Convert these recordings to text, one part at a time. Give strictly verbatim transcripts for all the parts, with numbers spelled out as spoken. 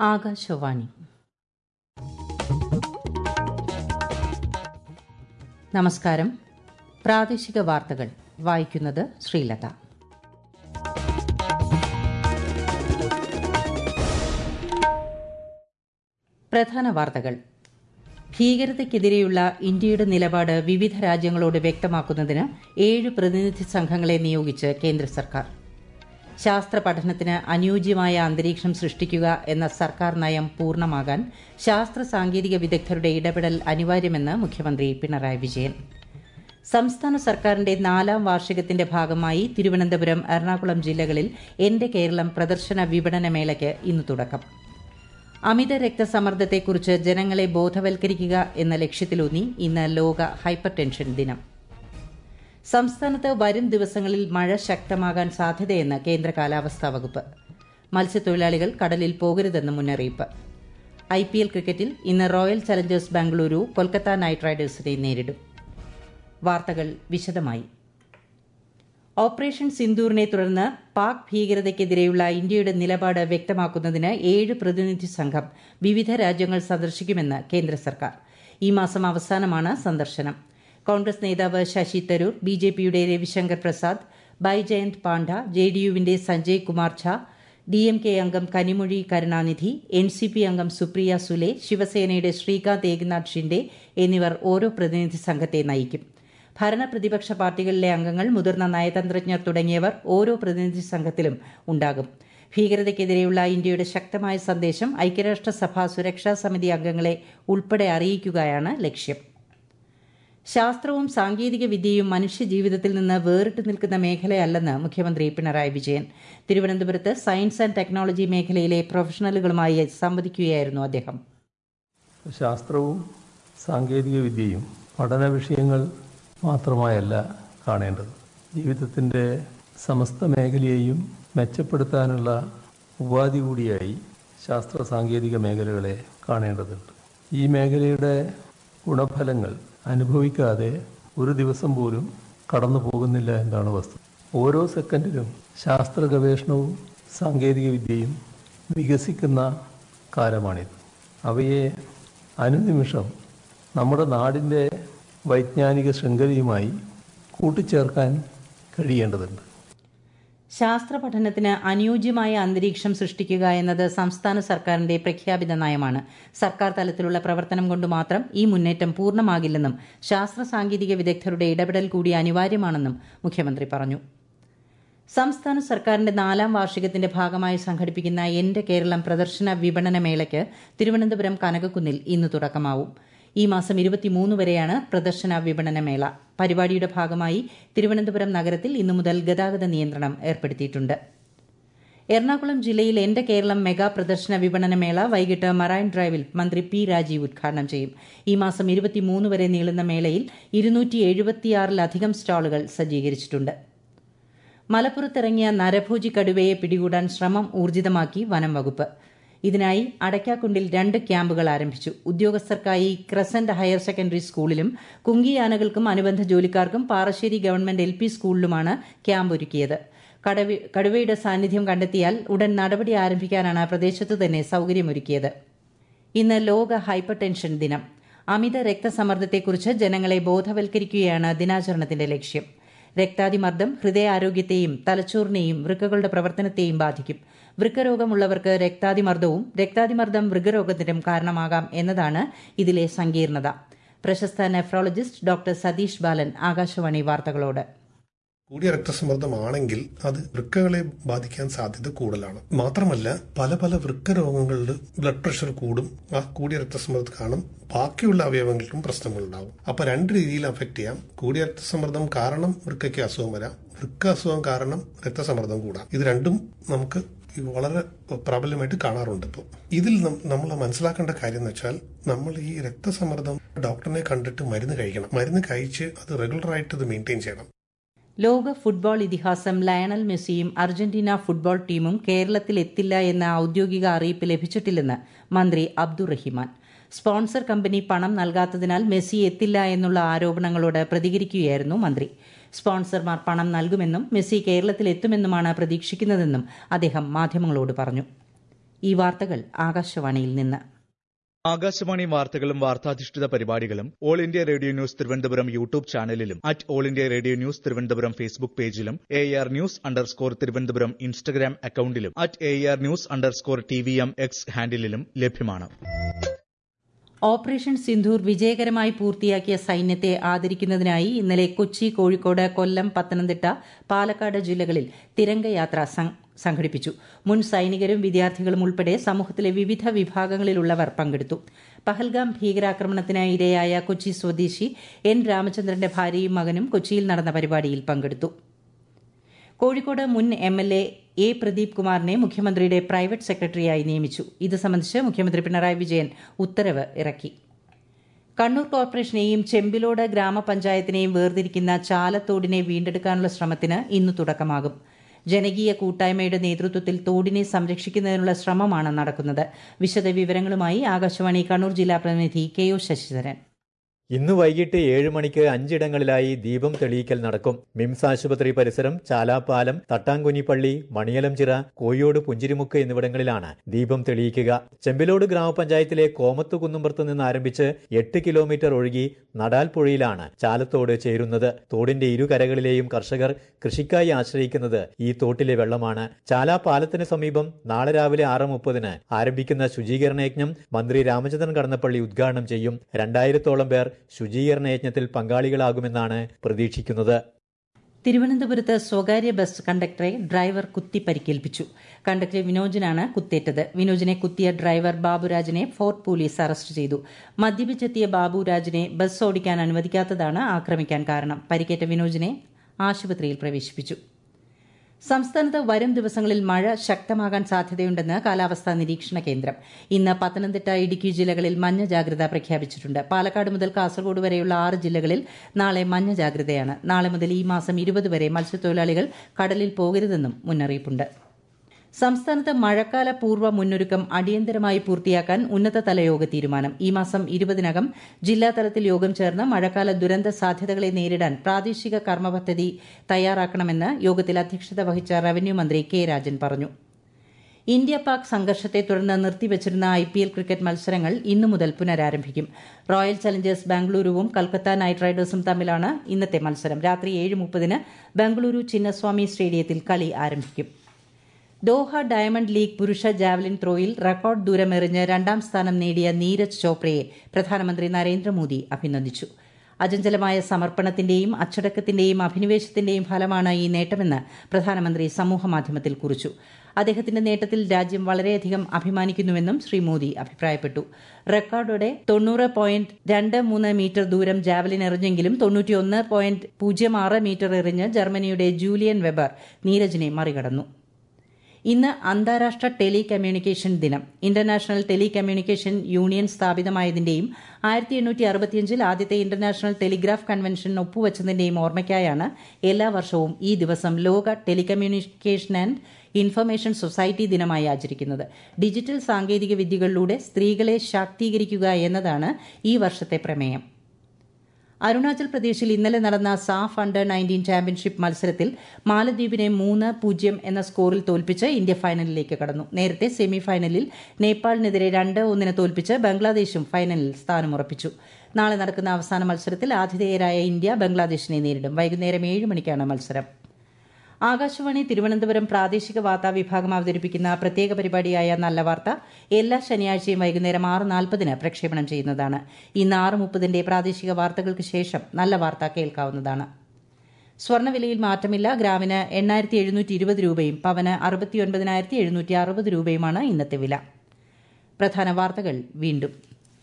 ആകാശവാണി. നമസ്കാരം. പ്രാദേശിക വാർത്തകൾ വായിക്കുന്നത് ശ്രീലത. പ്രധാന വാർത്തകൾ. ഭീകരതയ്ക്കെതിരെയുള്ള ഇന്ത്യയുടെ നിലപാട് വിവിധ രാജ്യങ്ങളോട് വ്യക്തമാക്കുന്നതിന് ഏഴ് പ്രതിനിധി സംഘങ്ങളെ നിയോഗിച്ച് കേന്ദ്ര സർക്കാർ. ശാസ്ത്ര പഠനത്തിന് അനുയോജ്യമായ അന്തരീക്ഷം സൃഷ്ടിക്കുക എന്ന സർക്കാർ നയം പൂർണ്ണമാകാൻ ശാസ്ത്ര സാങ്കേതിക വിദഗ്ധരുടെ ഇടപെടൽ അനിവാര്യമെന്ന് മുഖ്യമന്ത്രി പിണറായി വിജയൻ. സംസ്ഥാന സർക്കാരിന്റെ നാലാം വാർഷികത്തിന്റെ ഭാഗമായി തിരുവനന്തപുരം, എറണാകുളം ജില്ലകളിൽ എന്റെ കേരളം പ്രദർശന വിപണന മേളയ്ക്ക് ഇന്ന് തുടക്കം. അമിത രക്തസമ്മർദ്ദത്തെക്കുറിച്ച് ജനങ്ങളെ ബോധവൽക്കരിക്കുക എന്ന ലക്ഷ്യത്തിലൂന്നി ഇന്ന് ലോക ഹൈപ്പർ ടെൻഷൻ ദിനം. സംസ്ഥാനത്ത് വരും ദിവസങ്ങളിൽ മഴ ശക്തമാകാൻ സാധ്യതയെന്ന് കേന്ദ്ര കാലാവസ്ഥാ വകുപ്പ്. മത്സ്യത്തൊഴിലാളികൾ കടലിൽ പോകരുതെന്ന് മുന്നറിയിപ്പ്. ഐ പി എൽ ക്രിക്കറ്റിൽ ഇന്ന് Royal Challengers Bengaluru Kolkata Knight റൈഡേഴ്സിനെ നേരിടും. വാർത്തകൾ വിശദമായി. ഓപ്പറേഷൻ സിന്ദൂറിനെ തുടർന്ന് പാക് ഭീകരതയ്ക്കെതിരെയുള്ള ഇന്ത്യയുടെ നിലപാട് വ്യക്തമാക്കുന്നതിന് ഏഴ് പ്രതിനിധി സംഘം വിവിധ രാജ്യങ്ങൾ സന്ദർശിക്കുമെന്ന് കേന്ദ്ര സർക്കാർ. ഈ മാസം അവസാനമാണ് സന്ദർശനം. കോൺഗ്രസ് നേതാവ് ശശി തരൂർ, ബി ജെ പിയുടെ രവിശങ്കർ പ്രസാദ്, ബൈജയന്ത് പാണ്ഡ, ജെ ഡി യുവിന്റെ Sanjay Kumar Jha, D M K അംഗം Kanimozhi Karunanidhi, N C P അംഗം സുപ്രിയ സുലെ, ശിവസേനയുടെ ശ്രീകാന്ത് ഏകനാഥ് ഷിൻഡെ എന്നിവർ ഓരോ പ്രതിനിധി സംഘത്തെ നയിക്കും. ഭരണ പ്രതിപക്ഷ പാർട്ടികളിലെ അംഗങ്ങൾ, മുതിർന്ന നയതന്ത്രജ്ഞർ തുടങ്ങിയവർ ഓരോ പ്രതിനിധി സംഘത്തിലും ഉണ്ടാകും. ഭീകരതയ്ക്കെതിരെയുള്ള ഇന്ത്യയുടെ ശക്തമായ സന്ദേശം ഐക്യരാഷ്ട്രസഭ സുരക്ഷാ സമിതി അംഗങ്ങളെ ഉൾപ്പെടെ അറിയിക്കുകയാണ് ലക്ഷ്യം. ശാസ്ത്രവും സാങ്കേതിക വിദ്യയും മനുഷ്യജീവിതത്തിൽ നിന്ന് വേറിട്ട് നിൽക്കുന്ന മേഖലയല്ലെന്ന് മുഖ്യമന്ത്രി പിണറായി വിജയൻ. തിരുവനന്തപുരത്ത് സയൻസ് ആൻഡ് ടെക്നോളജി മേഖലയിലെ പ്രൊഫഷണലുകളുമായി സംവദിക്കുകയായിരുന്നു അദ്ദേഹം. ശാസ്ത്രവും സാങ്കേതിക വിദ്യയും പഠന വിഷയങ്ങൾ മാത്രമായല്ല കാണേണ്ടത്. ജീവിതത്തിൻ്റെ സമസ്ത മേഖലയെയും മെച്ചപ്പെടുത്താനുള്ള ഉപാധി കൂടിയായി ശാസ്ത്ര സാങ്കേതിക മേഖലകളെ കാണേണ്ടതുണ്ട്. ഈ മേഖലയുടെ ഗുണഫലങ്ങൾ അനുഭവിക്കാതെ ഒരു ദിവസം പോലും കടന്നു പോകുന്നില്ല എന്നാണ് വസ്തുത. ഓരോ സെക്കൻഡിലും ശാസ്ത്ര ഗവേഷണവും സാങ്കേതിക വിദ്യയും വികസിക്കുന്ന കാലമാണിത്. അവയെ അനുനിമിഷം നമ്മുടെ നാടിൻ്റെ വൈജ്ഞാനിക ശൃംഖലയുമായി കൂട്ടിച്ചേർക്കാൻ കഴിയേണ്ടതുണ്ട്. ശാസ്ത്ര പഠനത്തിന് അനുയോജ്യമായ അന്തരീക്ഷം സൃഷ്ടിക്കുക എന്നത് സംസ്ഥാന സർക്കാരിന്റെ പ്രഖ്യാപിത നയമാണ്. സർക്കാർ തലത്തിലുള്ള പ്രവർത്തനം കൊണ്ട് മാത്രം ഈ മുന്നേറ്റം പൂർണ്ണമാകില്ലെന്നും ശാസ്ത്ര സാങ്കേതിക വിദഗ്ധരുടെ ഇടപെടൽ കൂടി അനിവാര്യമാണെന്നും മുഖ്യമന്ത്രി പറഞ്ഞു. സംസ്ഥാന സർക്കാരിന്റെ നാലാം വാർഷികത്തിന്റെ ഭാഗമായി സംഘടിപ്പിക്കുന്ന എന്റെ കേരളം പ്രദർശന വിപണന മേളയ്ക്ക് തിരുവനന്തപുരം കനകക്കുന്നിൽ ഇന്ന് തുടക്കമാവും. ഈ മാസം ഇരുപത്തിമൂന്ന് വരെയാണ് പ്രദർശന വിപണന മേള. പരിപാടിയുടെ ഭാഗമായി തിരുവനന്തപുരം നഗരത്തിൽ ഇന്നു മുതൽ ഗതാഗത നിയന്ത്രണം ഏർപ്പെടുത്തിയിട്ടുണ്ട്. എറണാകുളം ജില്ലയിൽ എന്റെ കേരളം മെഗാ പ്രദർശന വിപണന മേള വൈകിട്ട് മറൈൻ ഡ്രൈവിൽ മന്ത്രി പി രാജീവ് ഉദ്ഘാടനം ചെയ്യും. ഈ മാസം ഇരുപത്തിമൂന്ന് വരെ നീളുന്ന മേളയിൽ ഇരുന്നൂറ്റി എഴുപത്തിയാറിലധികം സ്റ്റാളുകൾ സജ്ജീകരിച്ചിട്ടുണ്ട്. മലപ്പുറത്തിറങ്ങിയ നരഭോജി കടുവയെ പിടികൂടാൻ ശ്രമം ഊർജിതമാക്കി വനം വകുപ്പ്. ഇതിനായി അടയ്ക്കാക്കുണ്ടിൽ രണ്ട് ക്യാമ്പുകൾ ആരംഭിച്ചു. ഉദ്യോഗസ്ഥർക്കായി ക്രസന്റ് ഹയർ സെക്കൻഡറി സ്കൂളിലും കുങ്കിയാനകൾക്കും അനുബന്ധ ജോലിക്കാർക്കും പാറശ്ശേരി ഗവൺമെന്റ് എൽ പി സ്കൂളിലുമാണ് ക്യാമ്പ് ഒരുക്കിയത്. കടുവയുടെ സാന്നിധ്യം കണ്ടെത്തിയാൽ ഉടൻ നടപടി ആരംഭിക്കാനാണ് പ്രദേശത്തു തന്നെ സൌകര്യമൊരുക്കിയത്. ഇന്ന് ലോക ഹൈപ്പർ ടെൻഷൻ ദിനം. അമിത രക്തസമ്മർദ്ദത്തെക്കുറിച്ച് ജനങ്ങളെ ബോധവൽക്കരിക്കുകയാണ് ദിനാചരണത്തിന്റെ ലക്ഷ്യം. രക്താതിമർദ്ദം ഹൃദയാരോഗ്യത്തെയും തലച്ചോറിനെയും വൃക്കകളുടെ പ്രവർത്തനത്തെയും ബാധിക്കും. വൃക്കരോഗമുള്ളവർക്ക് രക്താതിമർദ്ദവും രക്താതിമർദ്ദം വൃക്കരോഗത്തിനും കാരണമാകാം എന്നതാണ് ഇതിലെ സങ്കീർണത. പ്രശസ്ത നെഫ്രോളജിസ്റ്റ് ഡോക്ടർ സതീഷ് ബാലൻ ആകാശവാണി വാർത്തകളോട്. കൂടിയ രക്തസമ്മർദ്ദമാണെങ്കിൽ അത് വൃക്കകളെ ബാധിക്കാൻ സാധ്യത കൂടുതലാണ്. മാത്രമല്ല പല പല വൃക്ക രോഗങ്ങളിൽ ബ്ലഡ് പ്രഷർ കൂടും. ആ കൂടിയ രക്തസമ്മർദ്ദം കാണും ബാക്കിയുള്ള അവയവങ്ങൾക്കും പ്രശ്നങ്ങളുണ്ടാവും. അപ്പൊ രണ്ട് രീതിയിൽ അഫക്ട് ചെയ്യാം. കൂടിയ രക്തസമ്മർദ്ദം കാരണം വൃക്കയ്ക്ക് അസുഖം വരാം, വൃക്ക അസുഖം കാരണം രക്തസമ്മർദ്ദം കൂടാം. ഇത് രണ്ടും നമുക്ക് വളരെ പ്രാബല്യമായിട്ട് കാണാറുണ്ട്. ഇപ്പോൾ ഇതിൽ നമ്മൾ മനസ്സിലാക്കേണ്ട കാര്യം എന്ന് വെച്ചാൽ നമ്മൾ ഈ രക്തസമ്മർദ്ദം ഡോക്ടറിനെ കണ്ടിട്ട് മരുന്ന് കഴിക്കണം. മരുന്ന് കഴിച്ച് അത് റെഗുലറായിട്ട് ഇത് മെയിൻറ്റെയിൻ ചെയ്യണം. ലോക ഫുട്ബോൾ ഇതിഹാസം ലയണൽ മെസ്സിയും അർജന്റീന ഫുട്ബോൾ ടീമും കേരളത്തിൽ എത്തില്ല എന്ന ഔദ്യോഗിക അറിയിപ്പ് ലഭിച്ചിട്ടില്ലെന്ന് മന്ത്രി അബ്ദുറഹിമാൻ. സ്പോൺസർ കമ്പനി പണം നൽകാത്തതിനാൽ മെസ്സി എത്തില്ല എന്നുള്ള ആരോപണങ്ങളോട് പ്രതികരിക്കുകയായിരുന്നു മന്ത്രി. സ്പോൺസർമാർ പണം നൽകുമെന്നും മെസ്സി കേരളത്തിൽ എത്തുമെന്നുമാണ് പ്രതീക്ഷിക്കുന്നതെന്നും അദ്ദേഹം മാധ്യമങ്ങളോട് പറഞ്ഞു. ഈ വാർത്തകൾ ആകാശവാണിയിൽ നിന്ന്. ആകാശവാണി വാർത്തകളും വാർത്താധിഷ്ഠിത പരിപാടികളും All India Radio News Thiruvananthapuram YouTube ചാനലിലും at All India Radio News Thiruvananthapuram Facebook പേജിലും A R news underscore Thiruvananthapuram Instagram അക്കൌണ്ടിലും at A R news underscore T V M X ഹാൻഡിലും ലഭ്യമാണ്. ഓപ്പറേഷൻ സിന്ധൂർ വിജയകരമായി പൂർത്തിയാക്കിയ സൈന്യത്തെ ആദരിക്കുന്നതിനായി ഇന്നലെ കൊച്ചി, കോഴിക്കോട്, കൊല്ലം, പത്തനംതിട്ട, പാലക്കാട് ജില്ലകളിൽ തിരംഗയാത്ര സംഘടിപ്പിച്ചു. മുൻ സൈനികരും വിദ്യാർത്ഥികളും ഉൾപ്പെടെ സമൂഹത്തിലെ വിവിധ വിഭാഗങ്ങളിലുള്ളവർ പങ്കെടുത്തു. പഹൽഗാം ഭീകരാക്രമണത്തിന് ഇരയായ കൊച്ചി സ്വദേശി എൻ രാമചന്ദ്രന്റെ ഭാര്യയും മകനും കൊച്ചിയിൽ നടന്ന പരിപാടിയിൽ പങ്കെടുത്തു. കോഴിക്കോട് മുൻ M L A A Pradeep കുമാറിനെ മുഖ്യമന്ത്രിയുടെ പ്രൈവറ്റ് സെക്രട്ടറിയായി നിയമിച്ചു. ഇത് സംബന്ധിച്ച് മുഖ്യമന്ത്രി പിണറായി വിജയൻ ഉത്തരവ് ഇറക്കി. കണ്ണൂർ കോർപ്പറേഷനെയും ചെമ്പിലോട് ഗ്രാമപഞ്ചായത്തിനെയും വേർതിരിക്കുന്ന ചാലത്തോടിനെ വീണ്ടെടുക്കാനുള്ള ശ്രമത്തിന് ഇന്ന് തുടക്കമാകും. ജനകീയ കൂട്ടായ്മയുടെ നേതൃത്വത്തിൽ തോടിനെ സംരക്ഷിക്കുന്നതിനുള്ള ശ്രമമാണ് നടക്കുന്നത്. വിശദവിവരങ്ങളുമായി ആകാശവാണി കണ്ണൂർ ജില്ലാ പ്രതിനിധി കെ ഒ ശശിധരൻ. ഇന്ന് വൈകിട്ട് ഏഴ് മണിക്ക് അഞ്ചിടങ്ങളിലായി ദീപം തെളിയിക്കൽ നടക്കും. മിംസ് ആശുപത്രി പരിസരം, ചാലാപ്പാലം, തട്ടാങ്കുനിപ്പള്ളി, മണിയലംചിറ, കോയോട്, പുഞ്ചിരിമുക്ക് എന്നിവിടങ്ങളിലാണ് ദീപം തെളിയിക്കുക. ചെമ്പിലോട് ഗ്രാമപഞ്ചായത്തിലെ കോമത്ത് കുന്നുംപുറത്ത് നിന്ന് ആരംഭിച്ച് എട്ട് കിലോമീറ്റർ ഒഴുകി നടാൽ പുഴയിലാണ് ചാലത്തോട് ചേരുന്നത്. തോടിന്റെ ഇരുകരകളിലെയും കർഷകർ കൃഷിക്കായി ആശ്രയിക്കുന്നത് ഈ തോട്ടിലെ വെള്ളമാണ്. ചാലാപാലത്തിന് സമീപം നാളെ രാവിലെ ആറ് മുപ്പതിന് ആരംഭിക്കുന്ന ശുചീകരണ യജ്ഞം മന്ത്രി രാമചന്ദ്രൻ കടന്നപ്പള്ളി ഉദ്ഘാടനം ചെയ്യും. രണ്ടായിരത്തോളം പേർ ശുചീകരണ യജ്ഞത്തിൽ പങ്കാളികളാകുമെന്നാണ് പ്രതീക്ഷിക്കുന്നത്. തിരുവനന്തപുരത്ത് സ്വകാര്യ ബസ് കണ്ടക്ടറെ ഡ്രൈവർ കുത്തി പരിക്കേൽപ്പിച്ചു. കണ്ടക്ടർ വിനോജിനാണ് കുത്തേറ്റത്. വിനോജിനെ കുത്തിയ ഡ്രൈവർ ബാബുരാജിനെ ഫോർട്ട് പോലീസ് അറസ്റ്റ് ചെയ്തു. മദ്യപിച്ചെത്തിയ ബാബുരാജിനെ ബസ് ഓടിക്കാൻ അനുവദിക്കാത്തതാണ് ആക്രമിക്കാൻ കാരണം. പരിക്കേറ്റ വിനോജിനെ ആശുപത്രിയിൽ പ്രവേശിപ്പിച്ചു. സംസ്ഥാനത്ത് വരും ദിവസങ്ങളിൽ മഴ ശക്തമാകാൻ സാധ്യതയുണ്ടെന്ന് കാലാവസ്ഥാ നിരീക്ഷണ കേന്ദ്രം. ഇന്ന് പത്തനംതിട്ട, ഇടുക്കി ജില്ലകളിൽ മഞ്ഞ ജാഗ്രത പ്രഖ്യാപിച്ചിട്ടുണ്ട്. പാലക്കാട് മുതൽ കാസർഗോഡ് വരെയുള്ള ആറ് ജില്ലകളിൽ നാളെ മഞ്ഞ ജാഗ്രതയാണ്. നാളെ മുതൽ ഈ മാസം ഇരുപത് വരെ മത്സ്യത്തൊഴിലാളികൾ കടലിൽ പോകരുതെന്നും മുന്നറിയിപ്പുണ്ട്. സംസ്ഥാനത്ത് മഴക്കാല പൂർവ്വ മുന്നൊരുക്കം അടിയന്തരമായി പൂർത്തിയാക്കാൻ ഉന്നതതല യോഗ തീരുമാനം. ഈ മാസം ഇരുപതിനകം ജില്ലാതലത്തിൽ യോഗം ചേർന്ന് മഴക്കാല ദുരന്ത സാധ്യതകളെ നേരിടാൻ പ്രാദേശിക കർമ്മപദ്ധതി തയ്യാറാക്കണമെന്ന് യോഗത്തിൽ അധ്യക്ഷത വഹിച്ച റവന്യൂ മന്ത്രി കെ രാജൻ പറഞ്ഞു. ഇന്ത്യ പാക് സംഘർഷത്തെ തുടർന്ന് നിർത്തിവച്ചിരുന്ന ഐ പി എൽ ക്രിക്കറ്റ് മത്സരങ്ങൾ ഇന്നു മുതൽ പുനരാരംഭിക്കും. റോയൽ ചലഞ്ചേഴ്സ് ബാംഗ്ലൂരുവും കൊൽക്കത്ത നൈറ്റ് റൈഡേഴ്സും തമ്മിലാണ് ഇന്നത്തെ മത്സരം. രാത്രി ഏഴ് മുപ്പതിന് ബംഗളൂരു ചിന്നസ്വാമി സ്റ്റേഡിയത്തിൽ കളി ആരംഭിക്കും. ദോഹ ഡയമണ്ട് ലീഗ് പുരുഷ ജാവലിൻ ത്രോയിൽ റെക്കോർഡ് ദൂരമെറിഞ്ഞ് രണ്ടാം സ്ഥാനം നേടിയ നീരജ് ചോപ്രയെ പ്രധാനമന്ത്രി നരേന്ദ്രമോദി അഭിനന്ദിച്ചു. അചഞ്ചലമായ സമർപ്പണത്തിന്റെയും അച്ചടക്കത്തിന്റെയും അഭിനിവേശത്തിന്റെയും ഫലമാണ് ഈ നേട്ടമെന്ന് പ്രധാനമന്ത്രി സമൂഹമാധ്യമത്തിൽ കുറിച്ചു. അദ്ദേഹത്തിന്റെ നേട്ടത്തിൽ രാജ്യം വളരെയധികം അഭിമാനിക്കുന്നുവെന്നും ശ്രീ മോദി അഭിപ്രായപ്പെട്ടു. റെക്കോർഡോടെ തൊണ്ണൂറ് പോയിന്റ് രണ്ട് മൂന്ന് മീറ്റർ ദൂരം ജാവലിൻ എറിഞ്ഞെങ്കിലും തൊണ്ണൂറ്റിയൊന്ന് പോയിന്റ് പൂജ്യം ആറ് മീറ്റർ എറിഞ്ഞ് ജർമ്മനിയുടെ ജൂലിയൻ വെബർ നീരജിനെ മറികടന്നു. ഇന്ന് അന്താരാഷ്ട്ര ടെലി കമ്മ്യൂണിക്കേഷൻ ദിനം. ഇന്റർനാഷണൽ ടെലി കമ്മ്യൂണിക്കേഷൻ യൂണിയൻ സ്ഥാപിതമായതിന്റെയും ആയിരത്തി എണ്ണൂറ്റി അറുപത്തിയഞ്ചിൽ ആദ്യത്തെ ഇന്റർനാഷണൽ ടെലിഗ്രാഫ് കൺവെൻഷൻ ഒപ്പുവച്ചതിന്റെയും ഓർമ്മയ്ക്കായാണ് എല്ലാ വർഷവും ഈ ദിവസം ലോക ടെലികമ്മ്യൂണിക്കേഷൻ ആൻഡ് ഇൻഫർമേഷൻ സൊസൈറ്റി ദിനമായി ആചരിക്കുന്നത്. ഡിജിറ്റൽ സാങ്കേതിക വിദ്യകളിലൂടെ സ്ത്രീകളെ ശാക്തീകരിക്കുക എന്നതാണ് ഈ വർഷത്തെ പ്രമേയം. അരുണാചൽ പ്രദേശിൽ ഇന്നലെ നടന്ന സാഫ് അണ്ടർ നയൻറ്റീൻ ചാമ്പ്യൻഷിപ്പ് മത്സരത്തിൽ മാലദ്വീപിനെ മൂന്ന് പൂജ്യം എന്ന സ്കോറിൽ തോൽപ്പിച്ച് ഇന്ത്യ ഫൈനലിലേക്ക് കടന്നു. നേരത്തെ സെമി ഫൈനലിൽ നേപ്പാളിനെതിരെ രണ്ട് ഒന്നിന് തോൽപ്പിച്ച് ബംഗ്ലാദേശും ഫൈനലിൽ സ്ഥാനമുറപ്പിച്ചു. നാളെ നടക്കുന്ന അവസാന മത്സരത്തിൽ ആതിഥേയരായ ഇന്ത്യ ബംഗ്ലാദേശിനെ നേരിടും. വൈകുന്നേരം ഏഴ് മണിക്കാണ് മത്സരം. ആകാശവാണി തിരുവനന്തപുരം പ്രാദേശിക വാർത്താ വിഭാഗം അവതരിപ്പിക്കുന്ന പ്രത്യേക പരിപാടിയായ നല്ല വാർത്ത എല്ലാ ശനിയാഴ്ചയും വൈകുന്നേരം ആറ് നാൽപ്പതിന് പ്രക്ഷേപണം ചെയ്യുന്നതാണ്. ഇന്ന് ആറ് മുപ്പതിന്റെ പ്രാദേശിക വാർത്തകൾക്ക് ശേഷം നല്ല വാർത്ത കേൾക്കാവുന്നതാണ്. സ്വർണ്ണവിലയിൽ മാറ്റമില്ല. ഗ്രാമിന് എണ്ണായിരത്തി എഴുന്നൂറ്റി ഇരുപത് രൂപയും പവന് അറുപത്തിയൊൻപതിനായിരത്തി എഴുന്നൂറ്റി അറുപത് രൂപയുമാണ് ഇന്നത്തെ വില. പ്രധാന വാർത്തകൾ വീണ്ടും.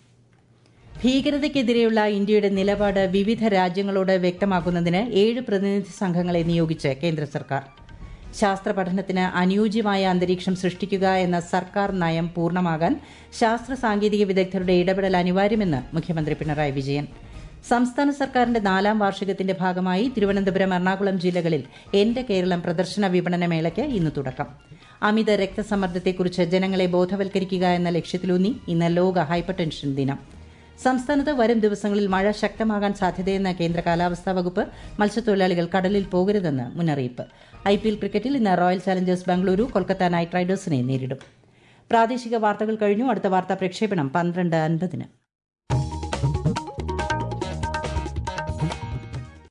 ഭീകരതയ്ക്കെതിരെയുള്ള ഇന്ത്യയുടെ നിലപാട് വിവിധ രാജ്യങ്ങളോട് വ്യക്തമാക്കുന്നതിന് ഏഴ് പ്രതിനിധി സംഘങ്ങളെ നിയോഗിച്ച് കേന്ദ്ര സർക്കാർ. ശാസ്ത്ര പഠനത്തിന് അനുയോജ്യമായ അന്തരീക്ഷം സൃഷ്ടിക്കുക എന്ന സർക്കാർ നയം പൂർണ്ണമാകാൻ ശാസ്ത്ര സാങ്കേതിക വിദഗ്ധരുടെ ഇടപെടൽ അനിവാര്യമെന്ന് മുഖ്യമന്ത്രി പിണറായി വിജയൻ. സംസ്ഥാന സർക്കാരിന്റെ നാലാം വാർഷികത്തിന്റെ ഭാഗമായി തിരുവനന്തപുരം, എറണാകുളം ജില്ലകളിൽ എന്റെ കേരളം പ്രദർശന വിപണന മേളയ്ക്ക് ഇന്ന് തുടക്കം. അമിത രക്തസമ്മർദ്ദത്തെക്കുറിച്ച് ജനങ്ങളെ ബോധവൽക്കരിക്കുക എന്ന ലക്ഷ്യത്തിലൂന്നി ഇന്ന് ലോക ഹൈപ്പർ ടെൻഷൻ ദിനം. സംസ്ഥാനത്ത് വരും ദിവസങ്ങളിൽ മഴ ശക്തമാകാൻ സാധ്യതയെന്ന കേന്ദ്ര കാലാവസ്ഥാ വകുപ്പ്. മത്സ്യത്തൊഴിലാളികൾ കടലിൽ പോകരുതെന്ന് മുന്നറിയിപ്പ്. ഐ പി എൽ ക്രിക്കറ്റിൽ ഇന്ന് Royal Challengers Bengaluru Kolkata Knight റൈഡേഴ്സിനെ നേരിടും. പ്രാദേശിക വാർത്തകൾ കഴിഞ്ഞു. അടുത്ത വാർത്താ പ്രക്ഷേപണം പന്ത്രണ്ട് അൻപതിന്.